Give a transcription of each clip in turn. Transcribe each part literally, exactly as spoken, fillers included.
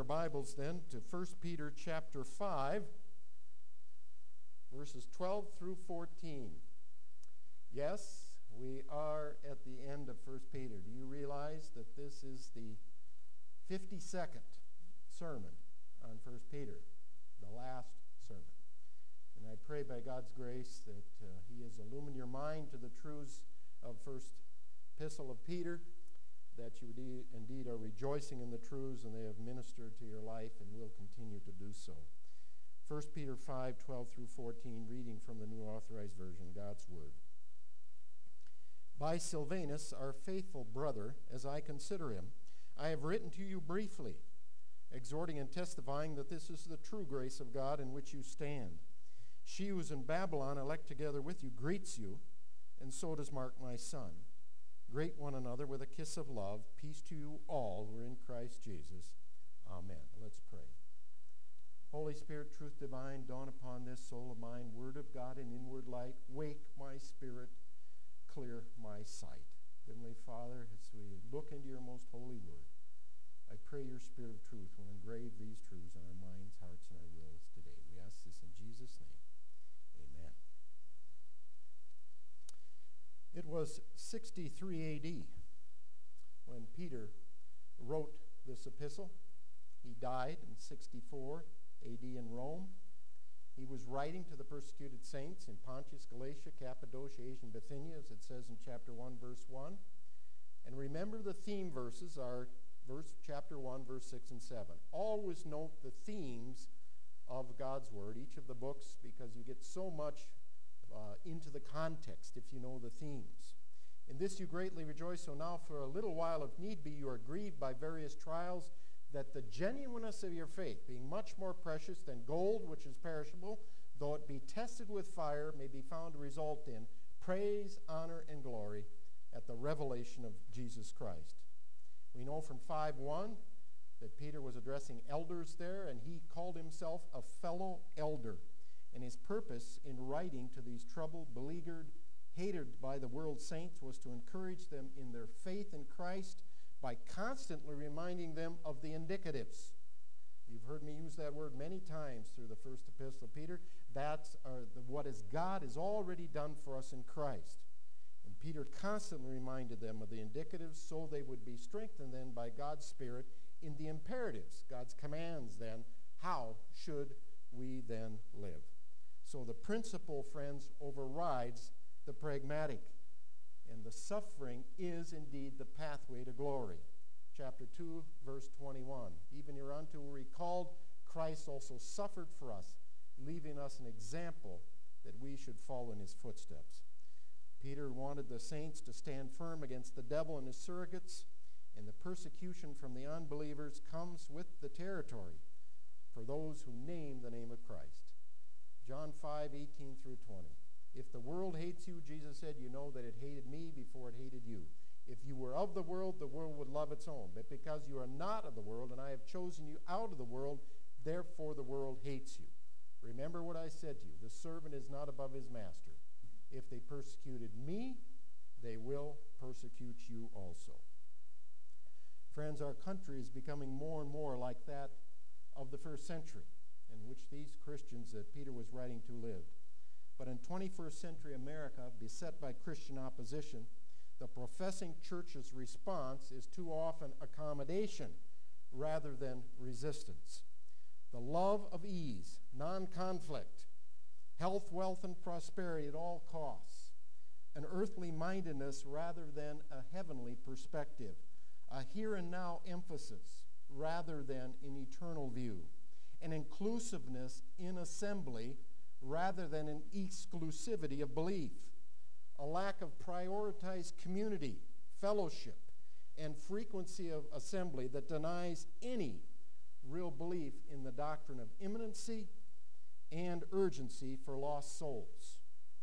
your Bibles then to First Peter chapter five, verses twelve through fourteen. Yes, we are at the end of First Peter. Do you realize that this is the fifty-second sermon on First Peter, the last sermon? And I pray by God's grace that uh, He has illumined your mind to the truths of First Epistle of Peter, that you de- indeed are rejoicing in the truths and they have ministered to your life and will continue to do so. First Peter five, twelve through fourteen, reading from the New Authorized Version, God's Word. By Silvanus, our faithful brother, as I consider him, I have written to you briefly, exhorting and testifying that this is the true grace of God in which you stand. She who is in Babylon, elect together with you, greets you, and so does Mark my son. Greet one another with a kiss of love. Peace to you all who are in Christ Jesus. Amen. Let's pray. Holy Spirit, truth divine, dawn upon this soul of mine, word of God in inward light. Wake my spirit, clear my sight. Heavenly Father, as we look into your most holy word, I pray your spirit of truth will engrave these truths on our minds, hearts, and our wills today. We ask this in Jesus' name. Amen. It was sixty-three A D when Peter wrote this epistle. He died in sixty-four A D in Rome. He was writing to the persecuted saints in Pontus, Galatia, Cappadocia, Asia, and Bithynia, as it says in chapter one, verse one. And remember, the theme verses are verse chapter one, verse six and seven. Always note the themes of God's Word, each of the books, because you get so much uh, into the context if you know the themes. In this you greatly rejoice, so now for a little while, if need be, you are grieved by various trials, that the genuineness of your faith, being much more precious than gold, which is perishable, though it be tested with fire, may be found to result in praise, honor, and glory at the revelation of Jesus Christ. We know from five one that Peter was addressing elders there, and he called himself a fellow elder. And his purpose in writing to these troubled, beleaguered, hated by the world saints was to encourage them in their faith in Christ by constantly reminding them of the indicatives. You've heard me use that word many times through the first epistle of Peter. That's uh, the, what is God has already done for us in Christ. And Peter constantly reminded them of the indicatives so they would be strengthened then by God's Spirit in the imperatives, God's commands then. How should we then live? So the principle, friends, overrides the pragmatic. And the suffering is indeed the pathway to glory. Chapter two, verse twenty-one. Even hereunto were we called, Christ also suffered for us, leaving us an example that we should follow in his footsteps. Peter wanted the saints to stand firm against the devil and his surrogates, and the persecution from the unbelievers comes with the territory for those who name the name of Christ. John five, eighteen through twenty. If the world hates you, Jesus said, you know that it hated me before it hated you. If you were of the world, the world would love its own. But because you are not of the world, and I have chosen you out of the world, therefore the world hates you. Remember what I said to you. The servant is not above his master. If they persecuted me, they will persecute you also. Friends, our country is becoming more and more like that of the first century, in which these Christians that Peter was writing to lived. But in twenty-first century America, beset by Christian opposition, the professing church's response is too often accommodation rather than resistance. The love of ease, non-conflict, health, wealth, and prosperity at all costs, an earthly mindedness rather than a heavenly perspective, a here and now emphasis rather than an eternal view, an inclusiveness in assembly rather than an exclusivity of belief, a lack of prioritized community, fellowship, and frequency of assembly that denies any real belief in the doctrine of imminency and urgency for lost souls.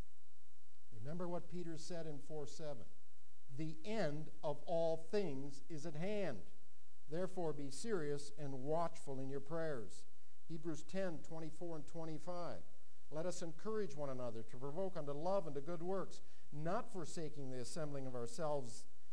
Remember what Peter said in four seven. The end of all things is at hand. Therefore be serious and watchful in your prayers. Hebrews ten, twenty-four and twenty-five. Let us encourage one another to provoke unto love and to good works, not forsaking the assembling of ourselves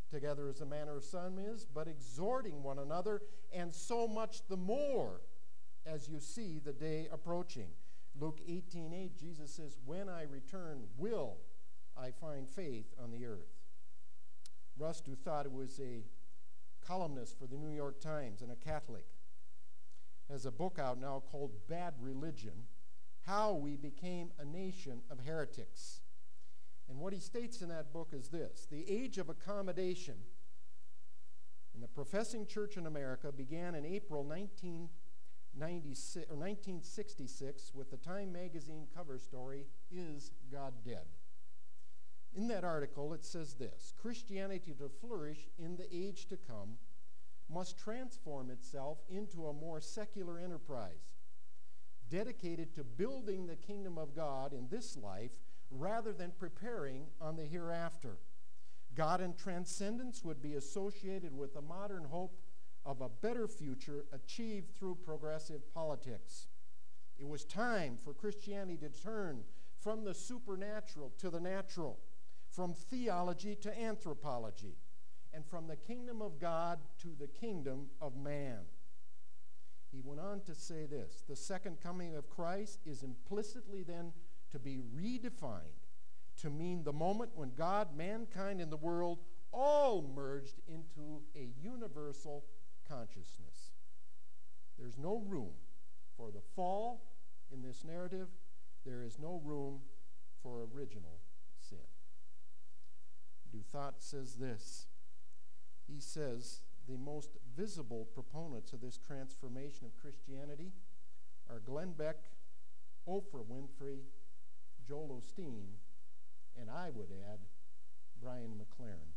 together as the manner of some is, but exhorting one another, and so much the more as you see the day approaching. Luke eighteen eight, Jesus says, when I return, will I find faith on the earth? Rust, who thought it was a columnist for the New York Times and a Catholic, has a book out now called Bad Religion, How We Became a Nation of Heretics. And what he states in that book is this: the age of accommodation in the professing church in America began in April nineteen ninety-six, or nineteen sixty-six with the Time magazine cover story, Is God Dead? In that article it says this: Christianity to flourish in the age to come must transform itself into a more secular enterprise, dedicated to building the kingdom of God in this life rather than preparing on the hereafter. God and transcendence would be associated with the modern hope of a better future achieved through progressive politics. It was time for Christianity to turn from the supernatural to the natural, from theology to anthropology, and from the kingdom of God to the kingdom of man. He went on to say this: the second coming of Christ is implicitly then to be redefined to mean the moment when God, mankind, and the world all merged into a universal consciousness. There's no room for the fall in this narrative. There is no room for original sin. Duthot says this. He says the most visible proponents of this transformation of Christianity are Glenn Beck, Oprah Winfrey, Joel Osteen, and I would add Brian McLaren.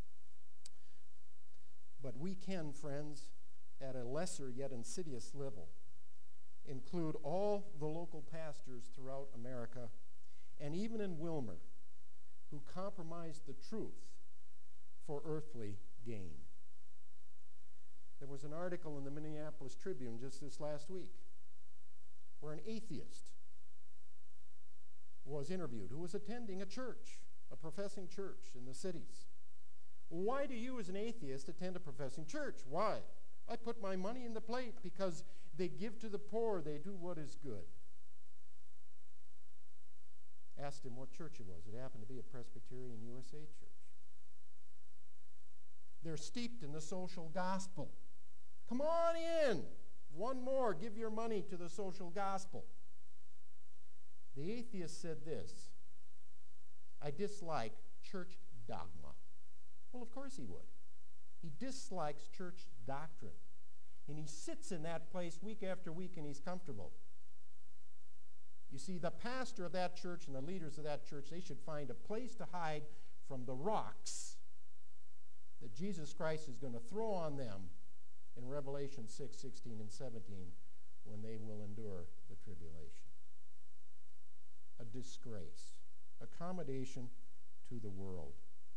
But we can, friends, at a lesser yet insidious level, include all the local pastors throughout America, and even in Wilmer, who compromised the truth for earthly gain. There was an article in the Minneapolis Tribune just this last week where an atheist was interviewed who was attending a church, a professing church in the cities. Why do you as an atheist attend a professing church? Why? I put my money in the plate because they give to the poor, they do what is good. Asked him what church it was. It happened to be a Presbyterian U S A church. They're steeped in the social gospel. Come on in. One more, give your money to the social gospel. The atheist said this: I dislike church dogma. Well, of course he would. He dislikes church doctrine. And he sits in that place week after week and he's comfortable. You see, the pastor of that church and the leaders of that church, they should find a place to hide from the rocks that Jesus Christ is going to throw on them in Revelation six, sixteen, and seventeen when they will endure the tribulation. A disgrace, accommodation to the world.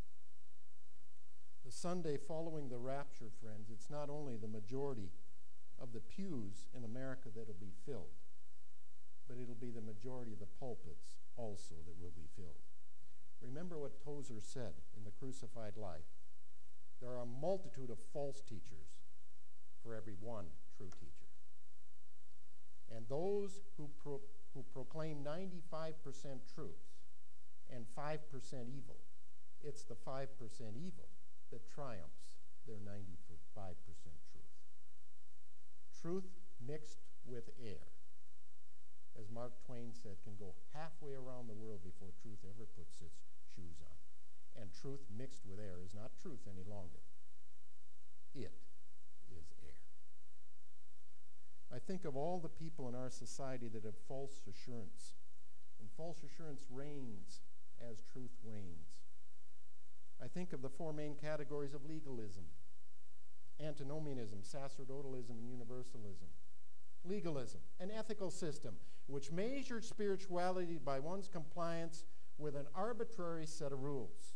The Sunday following the rapture, friends, it's not only the majority of the pews in America that will be filled, but it'll be the majority of the pulpits also that will be filled. Remember what Tozer said in The Crucified Life. There are a multitude of false teachers for every one true teacher. And those who, pro- who proclaim ninety-five percent truth and five percent evil, it's the five percent evil that triumphs their ninety-five percent truth. Truth mixed with air, as Mark Twain said, can go halfway around the world before truth ever puts its shoes on. And truth mixed with air is not truth any longer. It is air. I think of all the people in our society that have false assurance, and false assurance reigns as truth wanes. I think of the four main categories of legalism: antinomianism, sacerdotalism, and universalism. Legalism, an ethical system which measures spirituality by one's compliance with an arbitrary set of rules.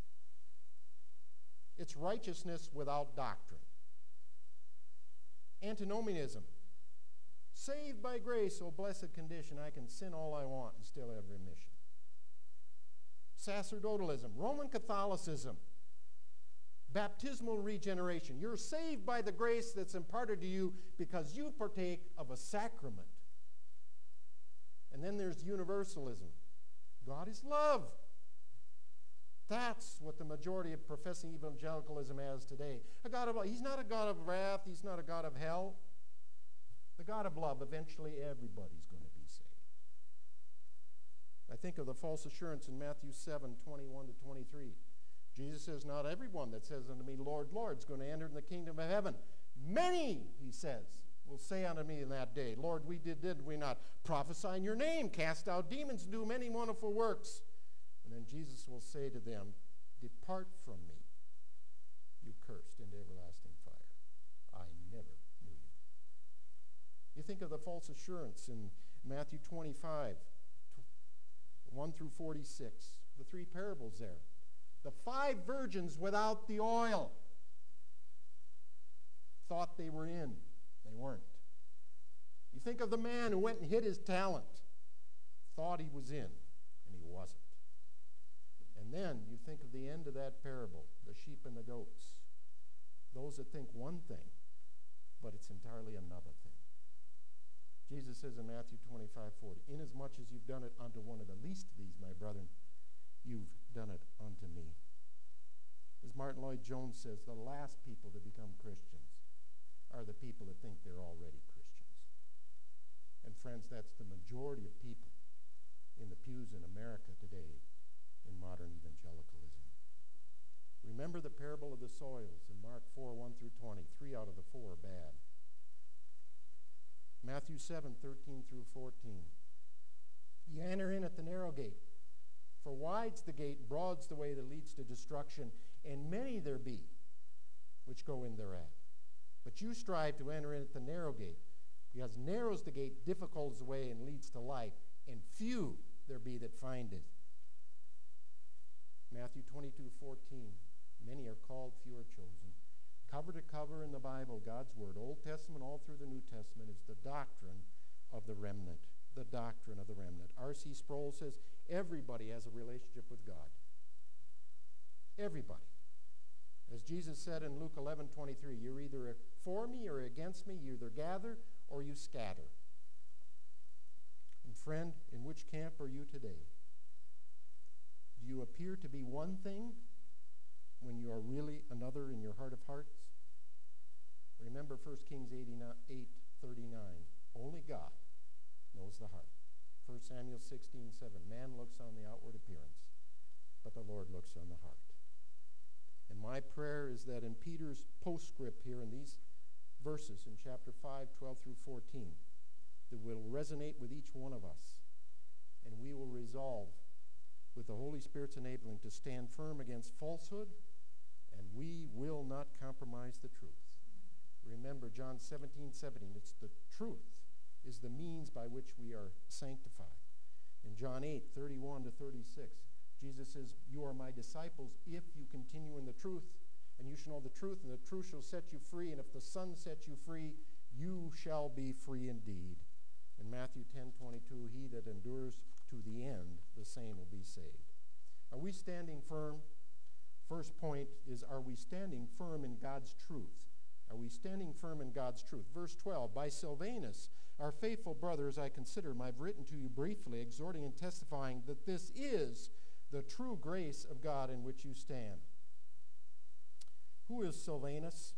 It's righteousness without doctrine. Antinomianism, saved by grace, oh blessed condition, I can sin all I want and still have remission. Sacerdotalism, Roman Catholicism, Baptismal regeneration. You're saved by the grace that's imparted to you because you partake of a sacrament. And then there's universalism. God is love. That's what the majority of professing evangelicalism has today. A God of, he's not a God of wrath. He's not a God of hell. The God of love. Eventually everybody's going to be saved. I think of the false assurance in Matthew seven, twenty-one to twenty-three. Jesus says, not everyone that says unto me, Lord, Lord, is going to enter in the kingdom of heaven. Many, he says, will say unto me in that day, Lord, we did, did we not prophesy in your name, cast out demons, do many wonderful works? And then Jesus will say to them, depart from me, you cursed, into everlasting fire. I never knew you. You think of the false assurance in Matthew twenty-five, one through forty-six, the three parables there. The five virgins without the oil thought they were in. They weren't. You think of the man who went and hid his talent, thought he was in, and he wasn't. And then you think of the end of that parable, the sheep and the goats. Those that think one thing, but it's entirely another thing. Jesus says in Matthew twenty-five, forty, inasmuch as you've done it unto one of the least of these, my brethren, you've done it unto me. As Martin Lloyd-Jones says, the last people to become Christians are the people that think they're already Christians. And friends, that's the majority of people in the pews in America today in modern evangelicalism. Remember the parable of the soils in Mark four, one through twenty. Three out of the four are bad. Matthew seven, thirteen through fourteen. You enter in at the narrow gate. For wide's the gate, broad's the way that leads to destruction, and many there be which go in thereat. But you strive to enter in at the narrow gate, because narrow's the gate, difficult is the way, and leads to life, and few there be that find it. Matthew twenty-two, fourteen. Many are called, few are chosen. Cover to cover in the Bible, God's Word, Old Testament, all through the New Testament, is the doctrine of the remnant. The doctrine of the remnant. R C Sproul says everybody has a relationship with God. Everybody. As Jesus said in Luke eleven, twenty-three, you're either for me or against me. You either gather or you scatter. And friend, in which camp are you today? Do you appear to be one thing when you are really another in your heart of hearts? Remember First Kings eight, thirty-nine. Only God knows the heart. First Samuel sixteen, seven. Man looks on the outward appearance, but the Lord looks on the heart. And my prayer is that in Peter's postscript here in these verses in chapter five, twelve through fourteen, that will resonate with each one of us, and we will resolve with the Holy Spirit's enabling to stand firm against falsehood, and we will not compromise the truth. Remember John seventeen, seventeen. It's the truth is the means by which we are sanctified. In John eight, thirty-one to thirty-six, Jesus says, you are my disciples if you continue in the truth, and you shall know the truth, and the truth shall set you free, and if the Son sets you free, you shall be free indeed. In Matthew ten, twenty-two, he that endures to the end, the same will be saved. Are we standing firm? First point is, are we standing firm in God's truth? Are we standing firm in God's truth? Verse twelve, by Silvanus, our faithful brother, as I consider him, I've written to you briefly, exhorting and testifying that this is the true grace of God in which you stand. Who is Silvanus?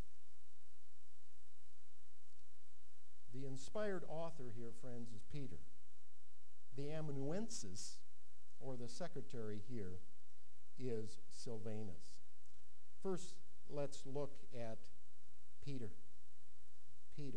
The inspired author here, friends, is Peter. The amanuensis, or the secretary here, is Silvanus. First, let's look at Peter. Peter.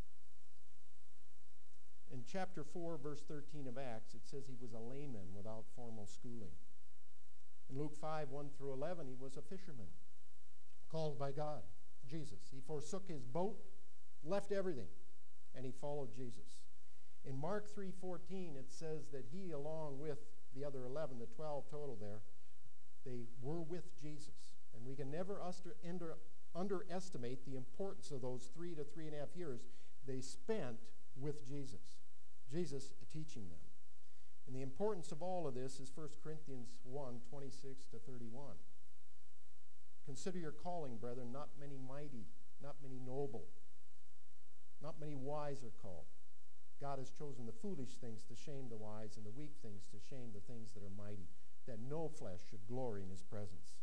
In chapter four, verse thirteen of Acts, it says he was a layman without formal schooling. In Luke five, one through eleven, he was a fisherman called by God, Jesus. He forsook his boat, left everything, and he followed Jesus. In Mark three fourteen, it says that he, along with the other eleven, the twelve total there, they were with Jesus. And we can never under, under, underestimate the importance of those three to three and a half years they spent with Jesus. Jesus teaching them. And the importance of all of this is First Corinthians one, twenty-six to thirty-one. Consider your calling, brethren. Not many mighty, not many noble, not many wise are called. God has chosen the foolish things to shame the wise, and the weak things to shame the things that are mighty, that no flesh should glory in his presence.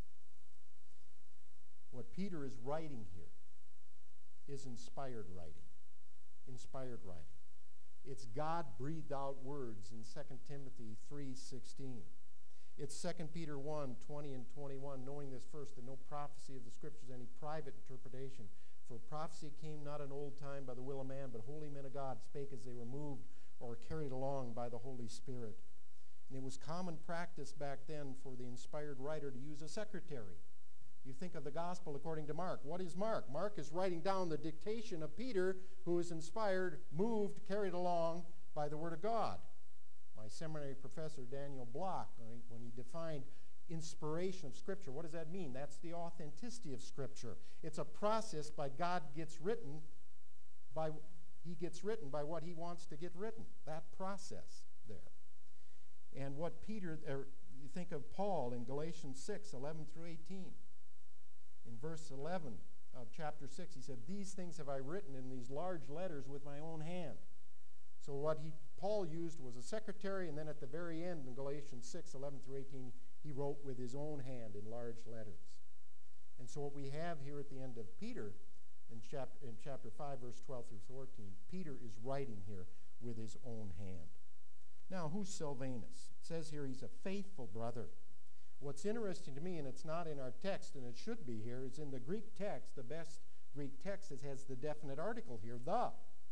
What Peter is writing here is inspired writing. Inspired writing. It's God-breathed out words in Second Timothy three sixteen. It's Second Peter one twenty and twenty-one, knowing this first, that no prophecy of the Scriptures any private interpretation. For prophecy came not in old time by the will of man, but holy men of God spake as they were moved or carried along by the Holy Spirit. And it was common practice back then for the inspired writer to use a secretary. You think of the gospel according to Mark. What is Mark? Mark is writing down the dictation of Peter, who is inspired, moved, carried along by the Word of God. My seminary professor, Daniel Block, when he defined inspiration of Scripture, what does that mean? That's the authenticity of Scripture. It's a process by God gets written by he gets written by what he wants to get written. That process there. And what Peter, er, you think of Paul in Galatians six, eleven through eighteen. In verse eleven of chapter six, he said, "These things have I written in these large letters with my own hand." So what he Paul used was a secretary, and then at the very end in Galatians six, eleven through eighteen, he wrote with his own hand in large letters. And so what we have here at the end of Peter, in chapter, in chapter five, verse twelve through fourteen, Peter is writing here with his own hand. Now, who's Silvanus? It says here he's a faithful brother. What's interesting to me, and it's not in our text, and it should be here, is in the Greek text, the best Greek text, it has the definite article here, the.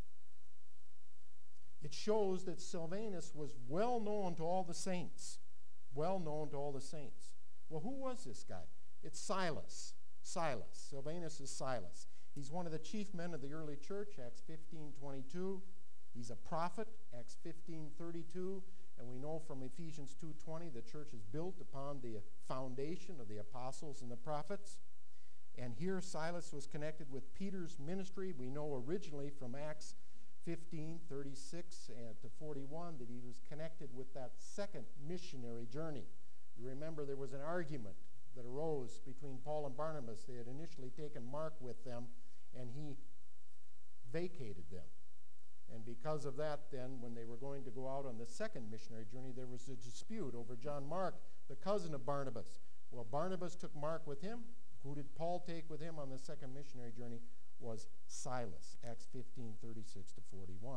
It shows that Silvanus was well known to all the saints. Well known to all the saints. Well, who was this guy? It's Silas. Silas. Silvanus is Silas. He's one of the chief men of the early church, Acts fifteen twenty-two. He's a prophet, Acts fifteen thirty-two. And we know from Ephesians two twenty the church is built upon the foundation of the apostles and the prophets. And here Silas was connected with Peter's ministry. We know originally from Acts fifteen thirty-six to forty-one that he was connected with that second missionary journey. You remember there was an argument that arose between Paul and Barnabas. They had initially taken Mark with them, and he vacated them. And because of that, then, when they were going to go out on the second missionary journey, there was a dispute over John Mark, the cousin of Barnabas. Well, Barnabas took Mark with him. Who did Paul take with him on the second missionary journey? Was Silas, Acts fifteen thirty-six to forty-one.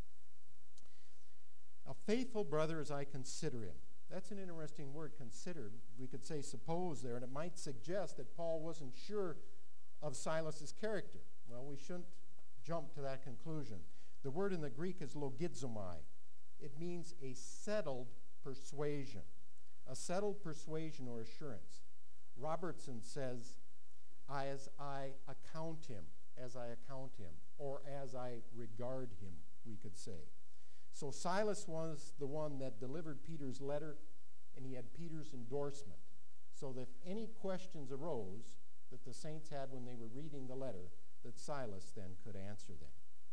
A faithful brother as I consider him. That's an interesting word, consider. We could say suppose there, and it might suggest that Paul wasn't sure of Silas's character. Well, we shouldn't jump to that conclusion. The word in the Greek is logizomai. It means a settled persuasion, a settled persuasion or assurance. Robertson says, as I account him, as I account him, or as I regard him, we could say. So Silas was the one that delivered Peter's letter, and he had Peter's endorsement. So that if any questions arose that the saints had when they were reading the letter, that Silas then could answer them.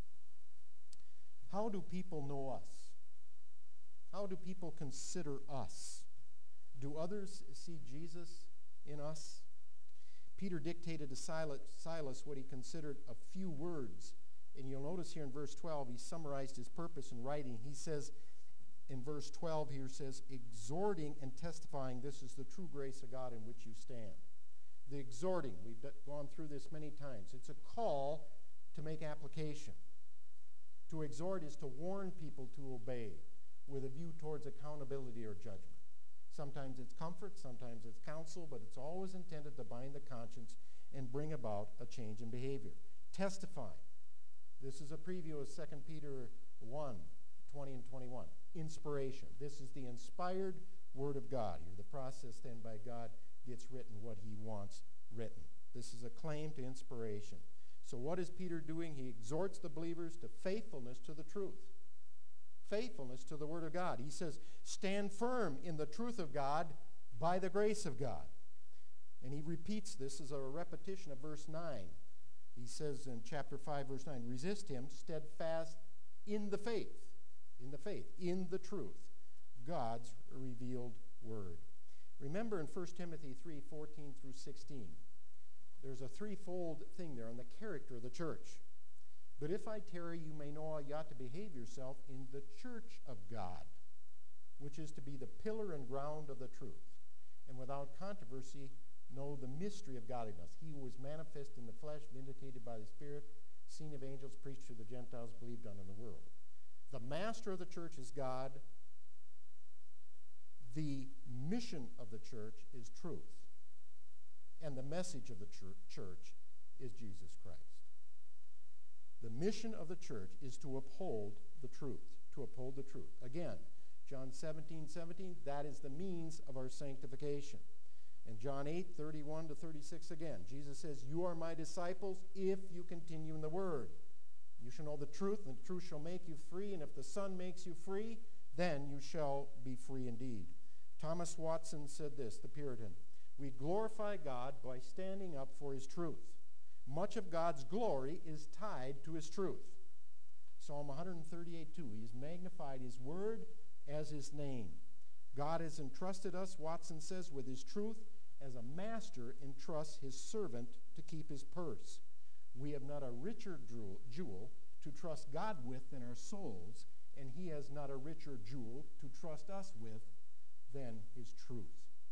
How do people know us? How do people consider us? Do others see Jesus in us? Peter dictated to Silas what he considered a few words. And you'll notice here in verse twelve, he summarized his purpose in writing. He says, in verse twelve here says, exhorting and testifying this is the true grace of God in which you stand. The exhorting, we've d- gone through this many times. It's a call to make application. To exhort is to warn people to obey with a view towards accountability or judgment. Sometimes it's comfort, sometimes it's counsel, but it's always intended to bind the conscience and bring about a change in behavior. Testifying. This is a preview of Second Peter one, twenty and twenty-one. Inspiration. This is the inspired Word of God here. The process then by God gets written what he wants written. This is a claim to inspiration. So what is Peter doing? He exhorts the believers to faithfulness to the truth. Faithfulness to the Word of God. He says, stand firm in the truth of God by the grace of God. And he repeats this as a repetition of verse nine. He says in chapter five, verse nine, resist him steadfast in the faith, in the faith, in the truth, God's revealed word. Remember in First Timothy three fourteen through sixteen, there's a threefold thing there on the character of the church. But if I tarry, you may know how you ought to behave yourself in the church of God, which is to be the pillar and ground of the truth, and without controversy know the mystery of godliness. He who was manifest in the flesh, vindicated by the Spirit, seen of angels, preached to the Gentiles, believed on in the world. The master of the church is God. The mission of the church is truth. And the message of the church is Jesus Christ. The mission of the church is to uphold the truth, to uphold the truth. Again, John seventeen seventeen, that is the means of our sanctification. And John eight thirty-one to thirty-six again, Jesus says, you are my disciples if you continue in the word. You shall know the truth, and the truth shall make you free, and if the Son makes you free, then you shall be free indeed. Thomas Watson said this, the Puritan, we glorify God by standing up for his truth. Much of God's glory is tied to his truth. Psalm one thirty-eight two, he has magnified his word as his name. God has entrusted us, Watson says, with his truth as a master entrusts his servant to keep his purse. We have not a richer jewel to trust God with than our souls, and he has not a richer jewel to trust us with than his truth.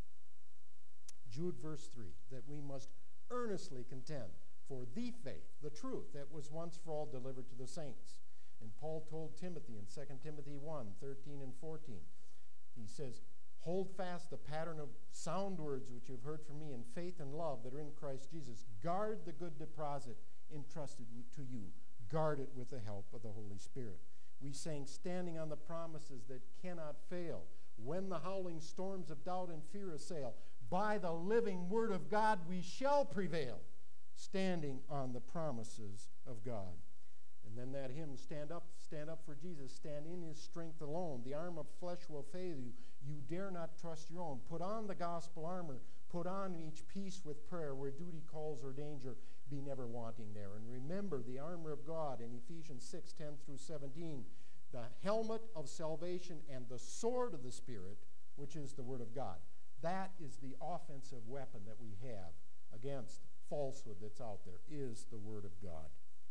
Jude verse three, that we must earnestly contend for the faith, the truth that was once for all delivered to the saints. And Paul told Timothy in Second Timothy one thirteen and fourteen, he says, hold fast the pattern of sound words which you've heard from me in faith and love that are in Christ Jesus. Guard the good deposit entrusted to you. Guard it with the help of the Holy Spirit. We sang, standing on the promises that cannot fail. When the howling storms of doubt and fear assail, by the living word of God we shall prevail, standing on the promises of God. And then that hymn, stand up, stand up for Jesus, stand in his strength alone. The arm of flesh will fail you. You dare not trust your own. Put on the gospel armor. Put on each piece with prayer. Where duty calls or danger, be never wanting there. And remember the armor of God in Ephesians six ten through seventeen. The helmet of salvation and the sword of the Spirit, which is the word of God. That is the offensive weapon that we have against falsehood that's out there, is the word of God.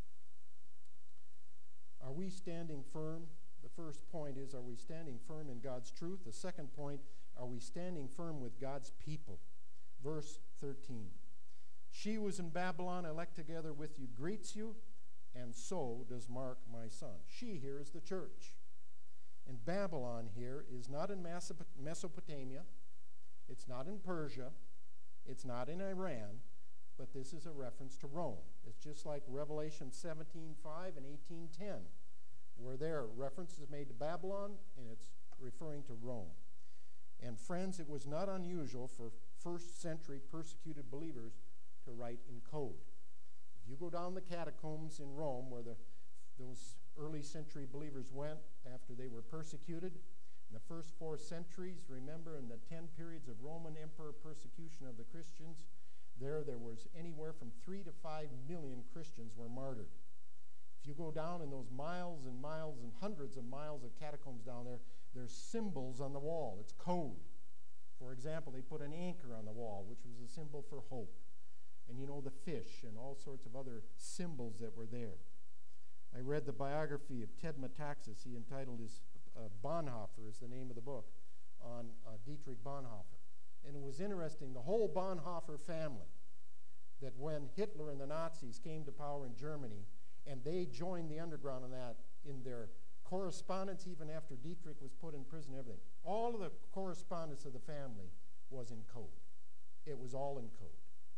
Are we standing firm? The first point is, are we standing firm in God's truth? The second point, are we standing firm with God's people? Verse thirteen. She who is in Babylon, elect together with you, greets you, and so does Mark, my son. She here is the church. And Babylon here is not in Mesopotamia. It's not in Persia. It's not in Iran. But this is a reference to Rome. It's just like Revelation seventeen five and eighteen ten, where there reference is made to Babylon, and it's referring to Rome. And friends, it was not unusual for first century persecuted believers to write in code. If you go down the catacombs in Rome, where the, those early century believers went after they were persecuted, in the first four centuries, remember in the ten periods of Roman emperor persecution of the Christians, There, there was anywhere from three to five million Christians were martyred. If you go down in those miles and miles and hundreds of miles of catacombs down there, there's symbols on the wall. It's code. For example, they put an anchor on the wall, which was a symbol for hope. And you know, the fish and all sorts of other symbols that were there. I read the biography of Ted Metaxas. He entitled his uh, Bonhoeffer is the name of the book, on uh, Dietrich Bonhoeffer. And it was interesting, the whole Bonhoeffer family, that when Hitler and the Nazis came to power in Germany, and they joined the underground in that, in their correspondence, even after Dietrich was put in prison, everything, all of the correspondence of the family was in code. It was all in code.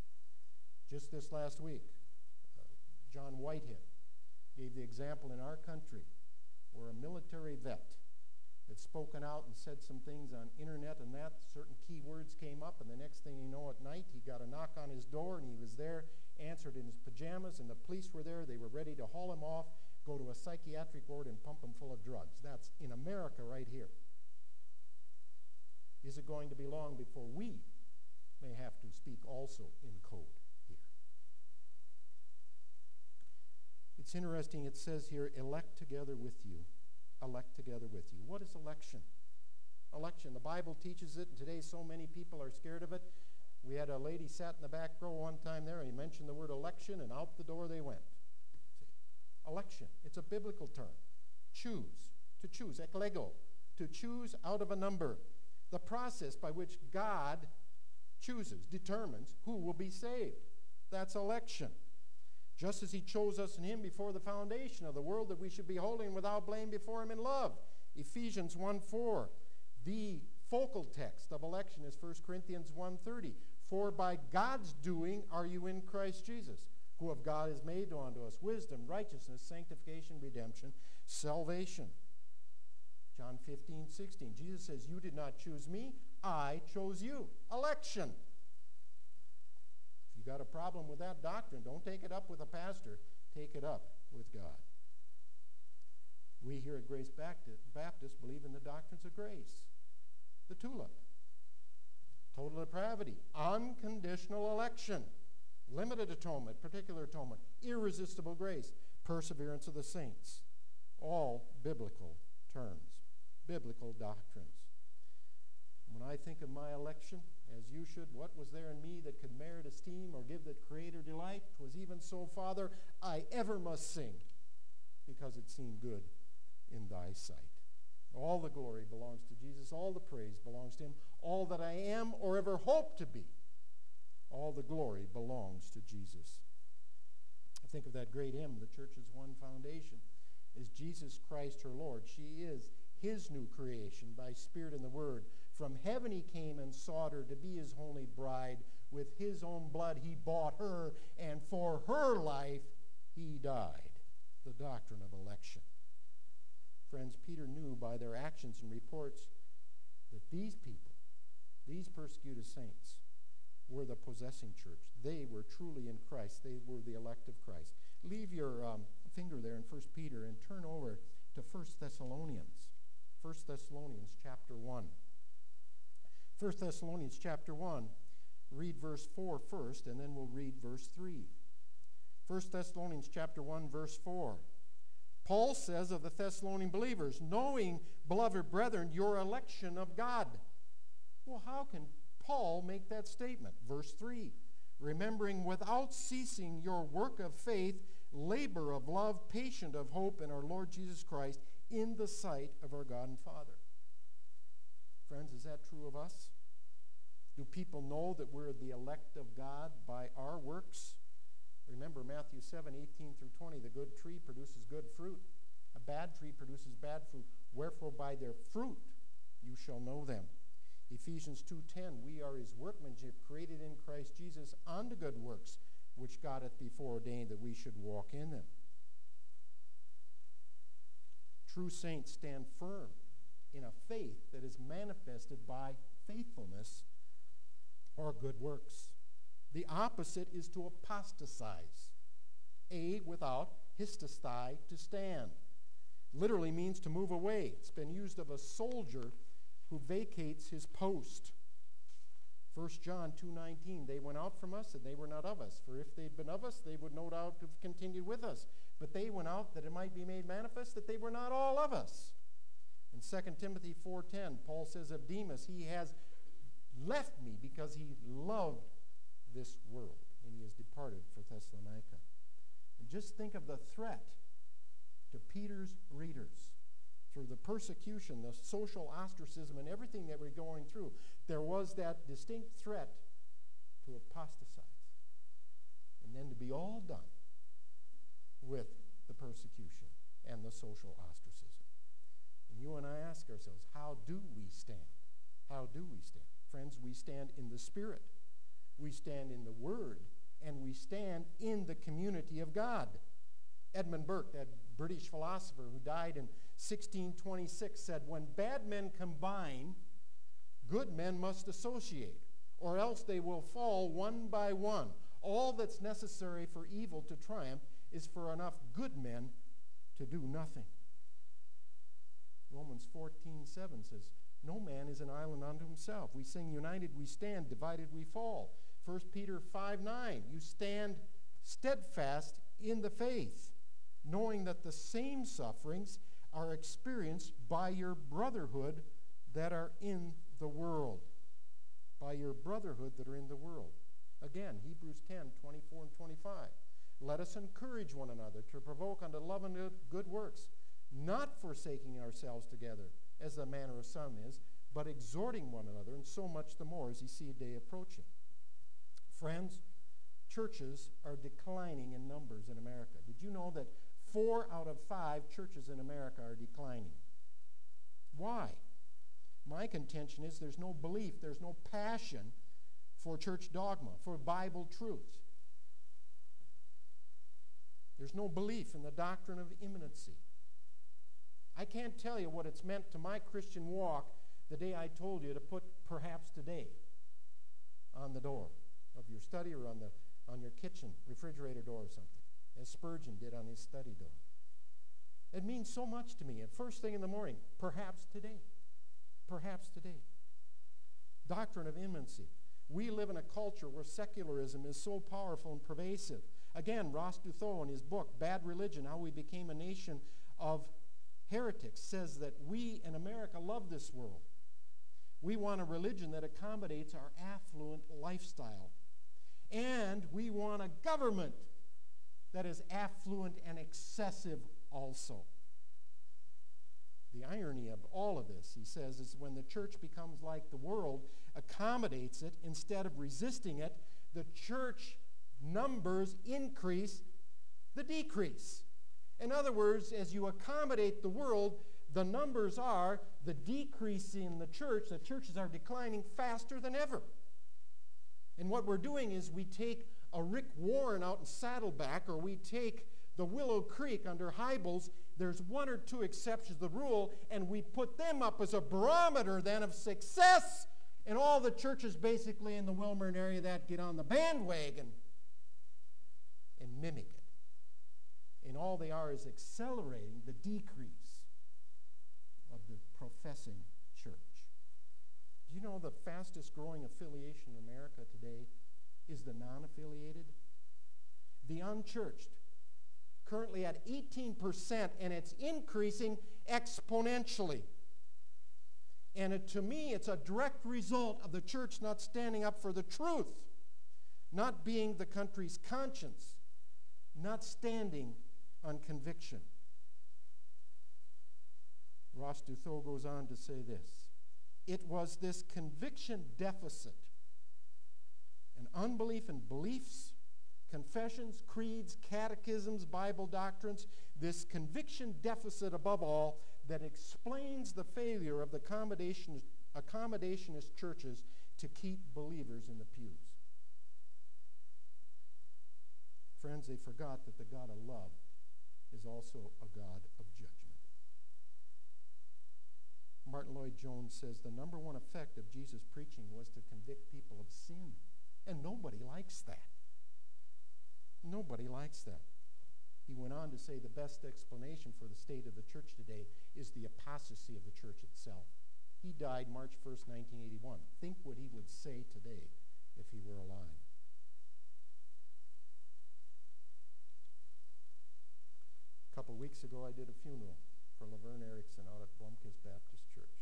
Just this last week, uh, John Whitehead gave the example in our country where a military vet had spoken out and said some things on internet, and that certain key words came up, and the next thing you know, at night he got a knock on his door, and he was there, answered in his pajamas, and the police were there. They were ready to haul him off, go to a psychiatric ward, and pump him full of drugs. That's in America right here. Is it going to be long before we may have to speak also in code here? It's interesting, it says here, elect together with you. Elect together with you. What is election? Election. The Bible teaches it, and today so many people are scared of it. We had a lady sat in the back row one time there, and he mentioned the word election, and out the door they went. See? Election. It's a biblical term. Choose. To choose. Eklego. To choose out of a number. The process by which God chooses, determines who will be saved. That's election. Just as he chose us in him before the foundation of the world, that we should be holy and without blame before him in love. Ephesians one four. The focal text of election is First Corinthians one thirty. For by God's doing are you in Christ Jesus, who of God is made unto us wisdom, righteousness, sanctification, redemption, salvation. John fifteen sixteen. Jesus says, you did not choose me, I chose you. Election. If you got a problem with that doctrine, don't take it up with a pastor. Take it up with God. We here at Grace Baptist believe in the doctrines of grace. The tulip. Total depravity. Unconditional election. Limited atonement. Particular atonement. Irresistible grace. Perseverance of the saints. All biblical terms. Biblical doctrines. When I think of my election, as you should, what was there in me that could merit esteem or give the Creator delight? 'Twas even so, Father, I ever must sing, because it seemed good in thy sight. All the glory belongs to Jesus. All the praise belongs to him. All that I am or ever hope to be, all the glory belongs to Jesus. I think of that great hymn, The Church's One Foundation, is Jesus Christ her Lord. She is his new creation by Spirit and the Word. From heaven he came and sought her to be his holy bride. With his own blood he bought her, and for her life he died. The doctrine of election. Friends, Peter knew by their actions and reports that these people, these persecuted saints, were the possessing church. They were truly in Christ. They were the elect of Christ. Leave your um, finger there in First Peter and turn over to First Thessalonians. First Thessalonians chapter one. First Thessalonians chapter one. Read verse four first, and then we'll read verse three. First Thessalonians chapter one, verse four. Paul says of the Thessalonian believers, knowing, beloved brethren, your election of God. Well, how can Paul make that statement? Verse three, remembering without ceasing your work of faith, labor of love, patient of hope in our Lord Jesus Christ, in the sight of our God and Father. Friends, is that true of us? Do people know that we're the elect of God by our works? Remember Matthew seven, eighteen through twenty, the good tree produces good fruit. A bad tree produces bad fruit. Wherefore by their fruit you shall know them. Ephesians two ten, we are his workmanship, created in Christ Jesus unto good works, which God hath before ordained that we should walk in them. True saints stand firm in a faith that is manifested by faithfulness or good works. The opposite is to apostatize. A without, histastai, to stand. Literally means to move away. It's been used of a soldier who vacates his post. First John two nineteen, they went out from us and they were not of us. For if they'd been of us, they would no doubt have continued with us. But they went out that it might be made manifest that they were not all of us. In Second Timothy four ten, Paul says of Demas, he has left me because he loved this world, and he has departed for Thessalonica. And just think of the threat to Peter's readers. Through the persecution, the social ostracism, and everything that we're going through, there was that distinct threat to apostatize, and then to be all done with the persecution and the social ostracism. And you and I ask ourselves, how do we stand? How do we stand? Friends, we stand in the Spirit. We stand in the Word, and we stand in the community of God. Edmund Burke, that British philosopher who died in sixteen twenty-six, said, when bad men combine, good men must associate, or else they will fall one by one. All that's necessary for evil to triumph is for enough good men to do nothing. Romans fourteen seven says, no man is an island unto himself. We sing, united we stand, divided we fall. First Peter five nine, you stand steadfast in the faith, knowing that the same sufferings are experienced by your brotherhood that are in the world, by your brotherhood that are in the world. Again, Hebrews ten, twenty-four and twenty-five. Let us encourage one another to provoke unto love and good works, not forsaking ourselves together, as the manner of some is, but exhorting one another, and so much the more as ye see a day approaching. Friends, churches are declining in numbers in America. Did you know that four out of five churches in America are declining? Why? My contention is there's no belief, there's no passion for church dogma, for Bible truth. There's no belief in the doctrine of imminency. I can't tell you what it's meant to my Christian walk the day I told you to put perhaps today on the door of your study or on the on your kitchen refrigerator door or something, as Spurgeon did on his study door. It means so much to me. At first thing in the morning, perhaps today. Perhaps today. Doctrine of imminency. We live in a culture where secularism is so powerful and pervasive. Again, Ross Douthat in his book, Bad Religion, How We Became a Nation of Heretics, says that we in America love this world. We want a religion that accommodates our affluent lifestyle. And we want a government that is affluent and excessive also. The irony of all of this, he says, is when the church becomes like the world, accommodates it instead of resisting it, the church numbers increase the decrease. In other words, as you accommodate the world, the numbers are the decrease in the church. The churches are declining faster than ever. And what we're doing is we take a Rick Warren out in Saddleback, or we take the Willow Creek under Hybels. There's one or two exceptions to the rule, and we put them up as a barometer then of success, and all the churches basically in the Wilmerne area that get on the bandwagon and mimic it. And all they are is accelerating the decrease of the professing church. Do you know the fastest growing affiliation in America today is the non-affiliated? The unchurched. Currently at eighteen percent, and it's increasing exponentially. And it, to me, it's a direct result of the church not standing up for the truth, not being the country's conscience, not standing on conviction. Ross Douthat goes on to say this. It was this conviction deficit, an unbelief in beliefs, confessions, creeds, catechisms, Bible doctrines, this conviction deficit above all that explains the failure of the accommodation, accommodationist churches to keep believers in the pews. Friends, they forgot that the God of love is also a God of judgment. Martin Lloyd-Jones says the number one effect of Jesus' preaching was to convict people of sin. And nobody likes that. Nobody likes that. He went on to say the best explanation for the state of the church today is the apostasy of the church itself. He died March first, nineteen eighty-one. Think what he would say today if he were alive. A couple weeks ago, I did a funeral for Laverne Erickson out at Blomkist Baptist Church.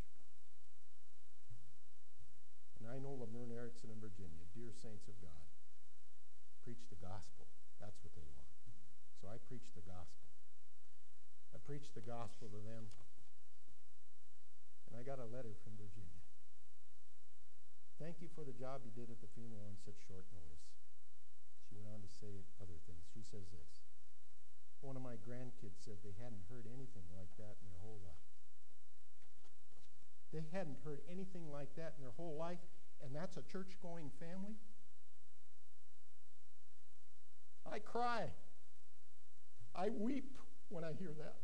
And I know Laverne Erickson in Virginia, dear saints of God, preach the gospel. That's what they want. So I preached the gospel. I preached the gospel to them, and I got a letter from Virginia. Thank you for the job you did at the funeral on such short notice. She went on to say other things. She says this. One of my grandkids said they hadn't heard anything like that in their whole life. They hadn't heard anything like that in their whole life, and that's a church-going family? I cry. I weep when I hear that.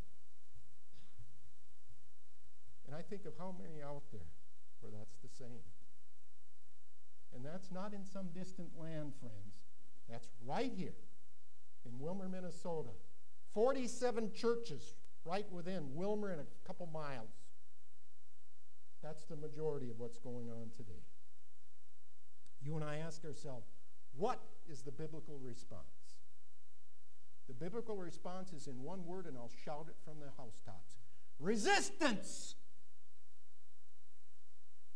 And I think of how many out there where that's the same. And that's not in some distant land, friends. That's right here in Wilmer, Minnesota. forty-seven churches right within Wilmer and a couple miles. That's the majority of what's going on today. You and I ask ourselves, what is the biblical response? The biblical response is in one word, and I'll shout it from the housetops. Resistance!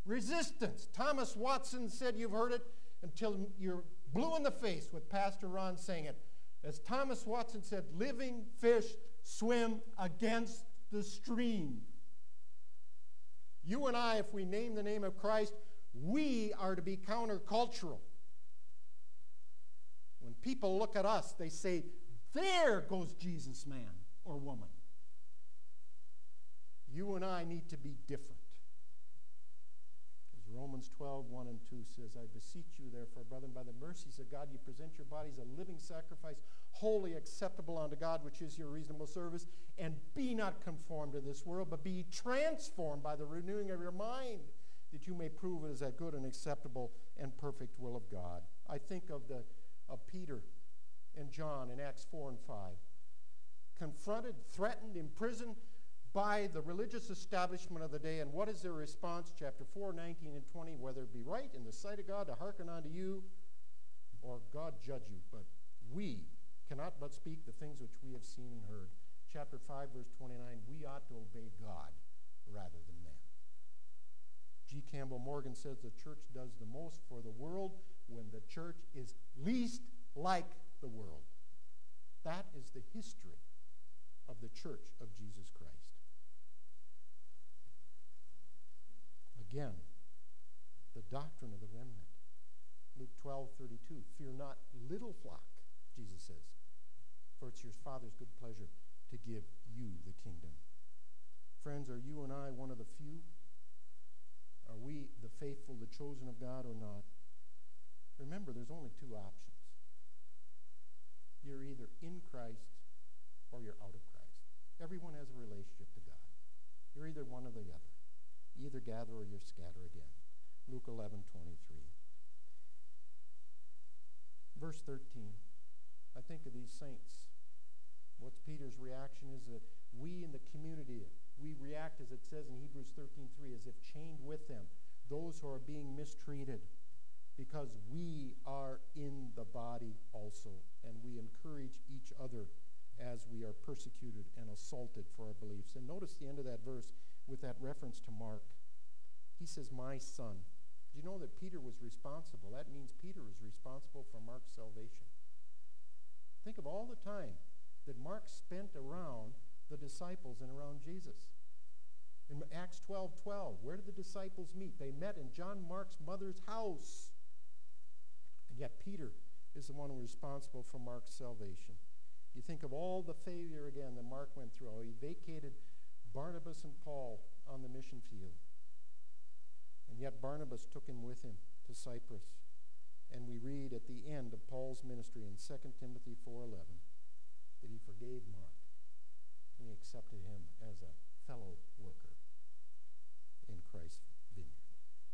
resistance. Thomas Watson said, you've heard it until you're blue in the face with Pastor Ron saying it. As Thomas Watson said, living fish swim against the stream. You and I, if we name the name of Christ, we are to be countercultural. When people look at us, they say, there goes Jesus, man or woman. You and I need to be different. As Romans twelve, one and two says, I beseech you, therefore, brethren, by the mercies of God, you present your bodies a living sacrifice, wholly acceptable unto God, which is your reasonable service, and be not conformed to this world, but be transformed by the renewing of your mind, that you may prove it is that good and acceptable and perfect will of God. I think of the of Peter and John in Acts four and five. Confronted, threatened, imprisoned by the religious establishment of the day. And what is their response? Chapter four, nineteen and twenty. Whether it be right in the sight of God to hearken unto you, or God judge you. But we cannot but speak the things which we have seen and heard. Chapter five, verse twenty-nine. We ought to obey God rather than man. G. Campbell Morgan says the church does the most for the world when the church is least like the world. That is the history of the church of Jesus Christ. Again, the doctrine of the remnant. Luke twelve, thirty-two. Fear not, little flock, Jesus says, for it's your Father's good pleasure to give you the kingdom. Friends, are you and I one of the few? Are we the faithful, the chosen of God, or not? Remember, there's only two options. You're either in Christ or you're out of Christ. Everyone has a relationship to God. You're either one or the other. You either gather or you scatter again. Luke eleven, twenty-three. Verse thirteen. I think of these saints. What's Peter's reaction is that we in the community, we react, as it says in Hebrews thirteen three, as if chained with them, those who are being mistreated, because we are in the body also, and we encourage each other as we are persecuted and assaulted for our beliefs. And notice the end of that verse with that reference to Mark. He says, my son. Do you know that Peter was responsible? That means Peter is responsible for Mark's salvation. Think of all the time that Mark spent around the disciples and around Jesus. In Acts twelve twelve, where did the disciples meet? They met in John Mark's mother's house. And yet Peter is the one who is responsible for Mark's salvation. You think of all the failure again that Mark went through. He vacated Barnabas and Paul on the mission field. And yet Barnabas took him with him to Cyprus. And we read at the end of Paul's ministry in Second Timothy four eleven that he forgave Mark and he accepted him as a fellow worker in Christ's vineyard.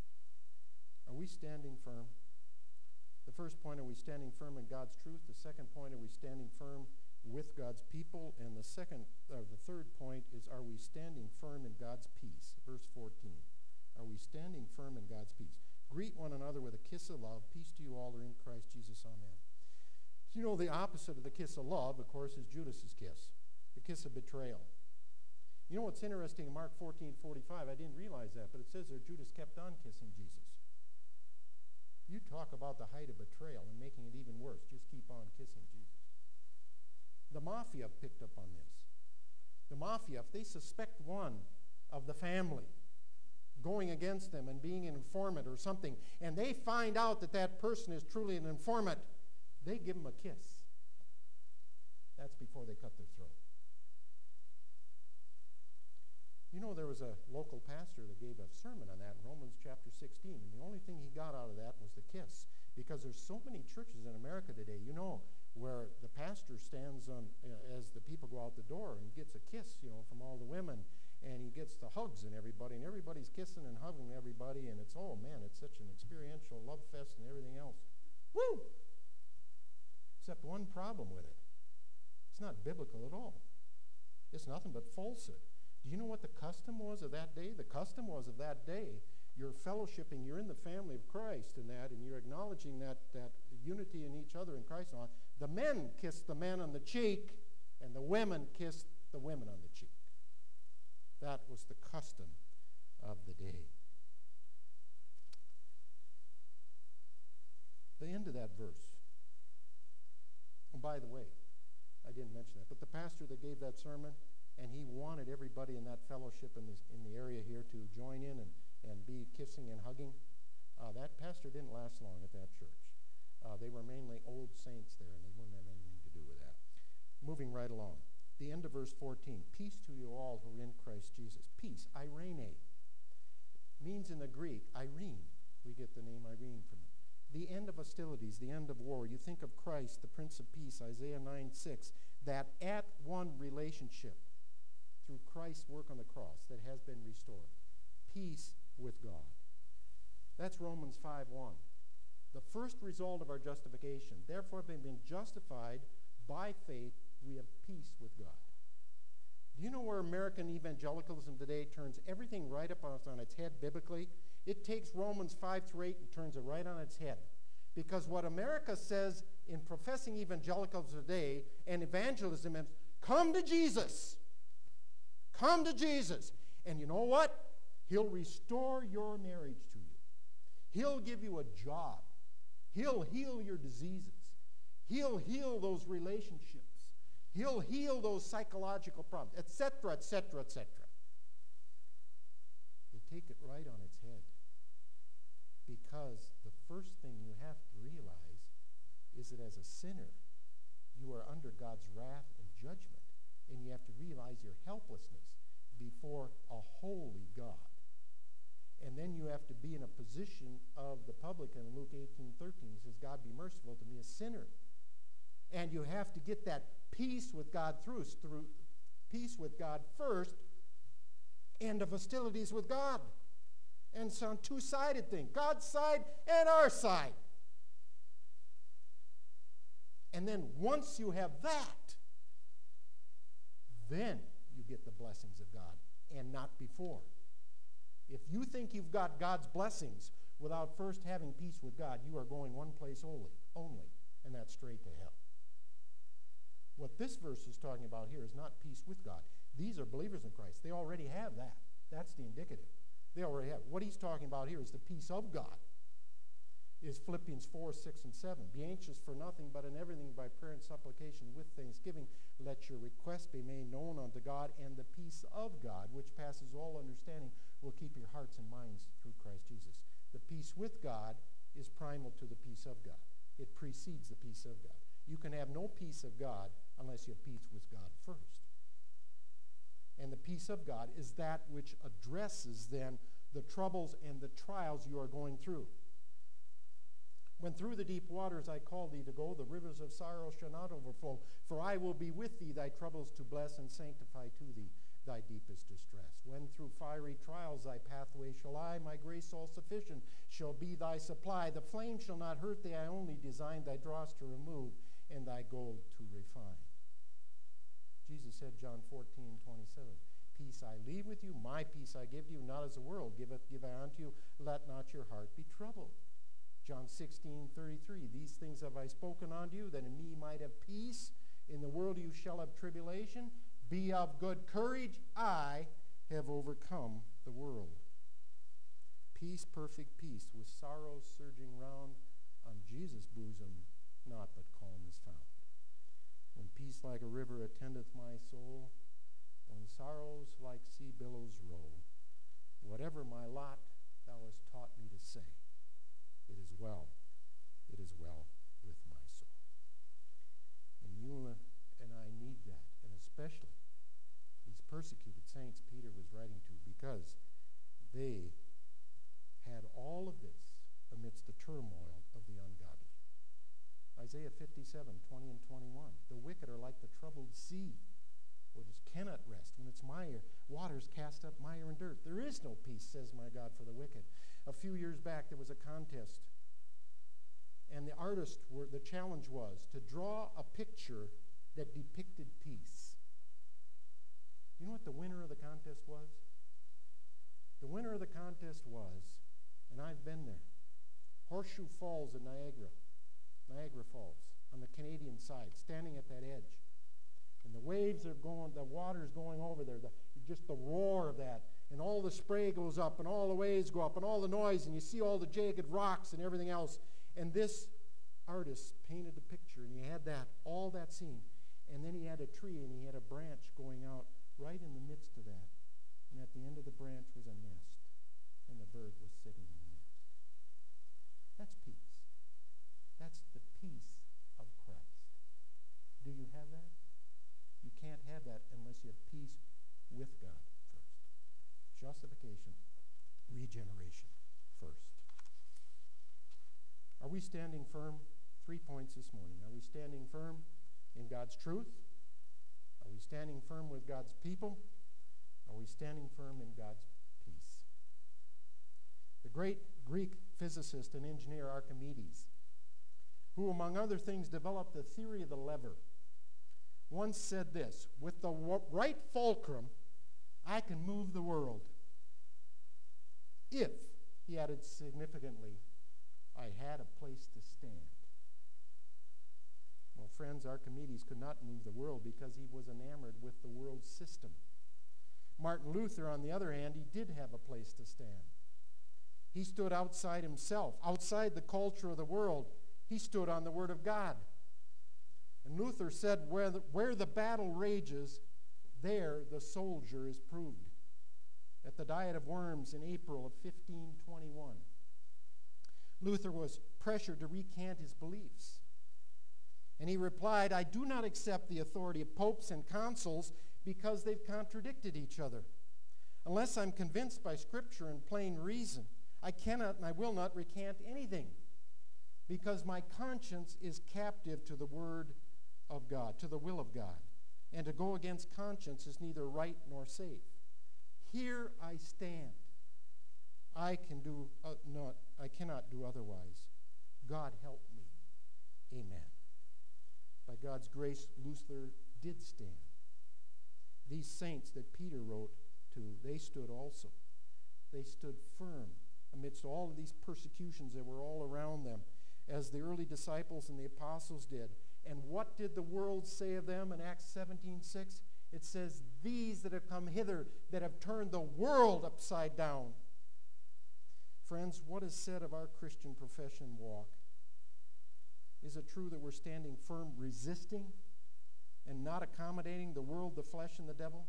Are we standing firm? The first point, are we standing firm in God's truth? The second point, are we standing firm with God's people? And the second, or the third point is, are we standing firm in God's peace? Verse fourteen. Are we standing firm in God's peace? Greet one another with a kiss of love. Peace to you all who are in Christ Jesus. Amen. You know, the opposite of the kiss of love, of course, is Judas's kiss, the kiss of betrayal. You know what's interesting in Mark fourteen forty-five? I didn't realize that, but it says there Judas kept on kissing Jesus. You talk about the height of betrayal and making it even worse. Just keep on kissing Jesus. The mafia picked up on this. The mafia, if they suspect one of the family going against them and being an informant or something, and they find out that that person is truly an informant, they give him a kiss. That's before they cut their throat. You know, there was a local pastor that gave a sermon on that in Romans chapter sixteen, and the only thing he got out of that was the kiss, because there's so many churches in America today, you know, where the pastor stands on uh, as the people go out the door and gets a kiss, you know, from all the women, and he gets the hugs and everybody, and everybody's kissing and hugging everybody, and it's, oh man, it's such an experiential love fest and everything else. Woo! Except one problem with it. It's not biblical at all. It's nothing but falsehood. Do you know what the custom was of that day? The custom was of that day, you're fellowshipping, you're in the family of Christ and that, and you're acknowledging that, that unity in each other in Christ. And all. The men kissed the men on the cheek, and the women kissed the women on the cheek. That was the custom of the day. The end of that verse. And by the way, I didn't mention that, but the pastor that gave that sermon, and he wanted everybody in that fellowship in, this, in the area here to join in and, and be kissing and hugging. Uh, that pastor didn't last long at that church. Uh, they were mainly old saints there, and they wouldn't have anything to do with that. Moving right along. The end of verse fourteen. Peace to you all who are in Christ Jesus. Peace, irene, means in the Greek, Irene. We get the name Irene from it. The end of hostilities, the end of war. You think of Christ, the Prince of Peace, Isaiah nine six, that at one relationship through Christ's work on the cross that has been restored. Peace with God. That's Romans five one. The first result of our justification. Therefore, having been justified by faith, we have peace with God. Do you know where American evangelicalism today turns everything right up on its head biblically? It takes Romans five through eight and turns it right on its head. Because what America says in professing evangelicals today and evangelism is, come to Jesus. Come to Jesus. And you know what? He'll restore your marriage to you. He'll give you a job. He'll heal your diseases. He'll heal those relationships. He'll heal those psychological problems, et cetera, et cetera, et cetera. They take it right on its head. Because the first thing you have to realize is that as a sinner, you are under God's wrath and judgment. And you have to realize your helplessness before a holy God. And then you have to be in a position of the publican in Luke eighteen thirteen. He says, God be merciful to me, a sinner. And you have to get that peace with God through, through peace with God first, and of hostilities with God. And it's on two-sided thing, God's side and our side. And then once you have that, then you get the blessings of God, and not before. If you think you've got God's blessings without first having peace with God, you are going one place only, only, and that's straight to hell. What this verse is talking about here is not peace with God. These are believers in Christ. They already have that. That's the indicative. They already have it. What he's talking about here is the peace of God. Is Philippians four, six, and seven. Be anxious for nothing, but in everything by prayer and supplication with thanksgiving, let your requests be made known unto God, and the peace of God, which passes all understanding, will keep your hearts and minds through Christ Jesus. The peace with God is primal to the peace of God. It precedes the peace of God. You can have no peace of God unless you have peace with God first. And the peace of God is that which addresses then the troubles and the trials you are going through. When through the deep waters I call thee to go, the rivers of sorrow shall not overflow. For I will be with thee, thy troubles to bless, and sanctify to thee thy deepest distress. When through fiery trials thy pathway shall lie, my grace all sufficient shall be thy supply. The flame shall not hurt thee, I only design thy dross to remove, and thy gold to refine. Jesus said, John fourteen, twenty-seven, peace I leave with you, my peace I give to you, not as the world giveth, give I unto you. Let not your heart be troubled. John sixteen, thirty-three, these things have I spoken unto you, that in me you might have peace. In the world you shall have tribulation. Be of good courage. I have overcome the world. Peace, perfect peace, with sorrows surging round, on Jesus' bosom naught but calm is found. When peace like a river attendeth my soul, when sorrows like sea billows roll, whatever my lot thou hast taught me to say, it is well, it is well with my soul. And you and I need that, and especially these persecuted saints Peter was writing to, because they had all of this amidst the turmoil of the ungodly. Isaiah fifty-seven, twenty and twenty-one, the wicked are like the troubled sea, which cannot rest when its mire, waters cast up mire and dirt. There is no peace, says my God, for the wicked. A few years back, there was a contest, and the artists were, the challenge was to draw a picture that depicted peace. You know what the winner of the contest was? The winner of the contest was, and I've been there, Horseshoe Falls in Niagara, Niagara Falls, on the Canadian side, standing at that edge. And the waves are going, the water's going over there, the, just the roar of that. And all the spray goes up, and all the waves go up, and all the noise, and you see all the jagged rocks and everything else. And this artist painted the picture, and he had that, all that scene. And then he had a tree, and he had a branch going out right in the midst of that. And at the end of the branch was a nest, and the bird was sitting in the nest. That's peace. That's the peace of Christ. Do you have that? You can't have that unless you have peace with God first. Justification, regeneration first. Are we standing firm? Three points this morning. Are we standing firm in God's truth? Are we standing firm with God's people? Are we standing firm in God's peace? The great Greek physicist and engineer Archimedes, who among other things developed the theory of the lever, once said this: with the right fulcrum, I can move the world. If, he added significantly, I had a place to stand. Well, friends, Archimedes could not move the world because he was enamored with the world system. Martin Luther, on the other hand, he did have a place to stand. He stood outside himself, outside the culture of the world. He stood on the Word of God. And Luther said, where the, where the battle rages, there the soldier is proved. At the Diet of Worms in April of fifteen twenty-one, Luther was pressured to recant his beliefs. And he replied, I do not accept the authority of popes and consuls because they've contradicted each other. Unless I'm convinced by Scripture and plain reason, I cannot and I will not recant anything, because my conscience is captive to the Word of God, to the will of God. And to go against conscience is neither right nor safe. Here I stand. I can do uh, not. I cannot do otherwise. God help me. Amen. By God's grace, Luther did stand. These saints that Peter wrote to, they stood also. They stood firm amidst all of these persecutions that were all around them, as the early disciples and the apostles did. And what did the world say of them in Acts seventeen six? It says, these that have come hither, that have turned the world upside down. Friends, what is said of our Christian profession walk? Is it true that we're standing firm, resisting and not accommodating the world, the flesh, and the devil?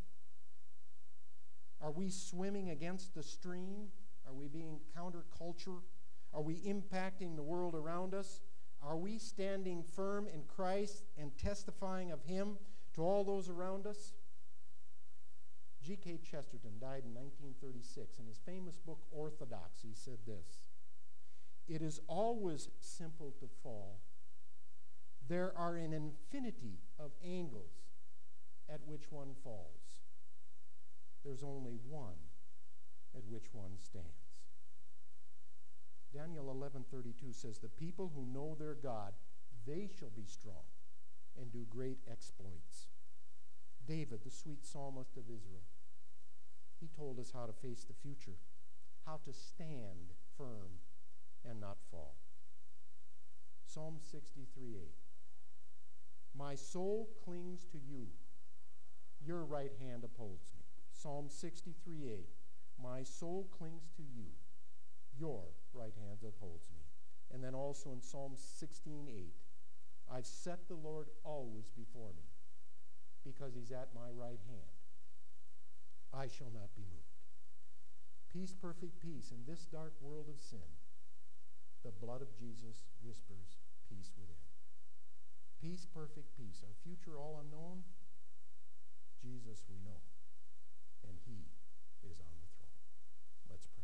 Are we swimming against the stream? Are we being counterculture? Are we impacting the world around us? Are we standing firm in Christ and testifying of Him to all those around us? G K Chesterton died in nineteen thirty-six. In his famous book, Orthodox, he said this: it is always simple to fall. There are an infinity of angles at which one falls. There's only one at which one stands. Daniel eleven thirty-two says, the people who know their God, they shall be strong and do great exploits. David, the sweet psalmist of Israel, he told us how to face the future, how to stand firm and not fall. Psalm sixty-three eight. My soul clings to you. Your right hand upholds me. Psalm sixty-three eight. My soul clings to you. Your right hand upholds me. And then also in Psalm sixteen eight. I've set the Lord always before me, because He's at my right hand. I shall not be moved. Peace, perfect peace in this dark world of sin. The blood of Jesus whispers peace within. Peace, perfect peace. Our future all unknown. Jesus we know, and He is on the throne. Let's pray.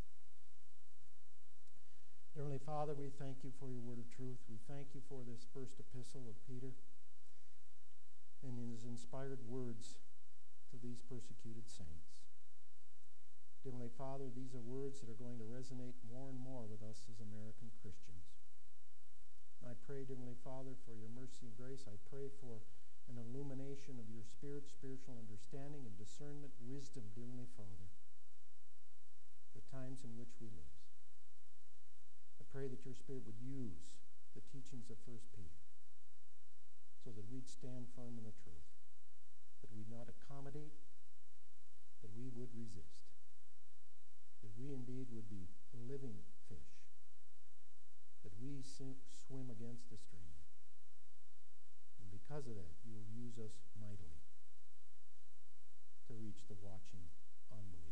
Heavenly Father, we thank You for Your word of truth. We thank You for this first epistle of Peter and his inspired words to these persecuted saints. Heavenly Father, these are words that are going to resonate more and more with us as American Christians. And I pray, Heavenly Father, for Your mercy and grace. I pray for an illumination of Your Spirit, spiritual understanding and discernment, wisdom, Heavenly Father, the times in which we live. I pray that Your Spirit would use the teachings of First Peter so that we'd stand firm in the truth, that we'd not accommodate, that we would resist, that we indeed would be living fish, that we sim- swim against the stream. And because of that, you will use us mightily to reach the watching unbelievers.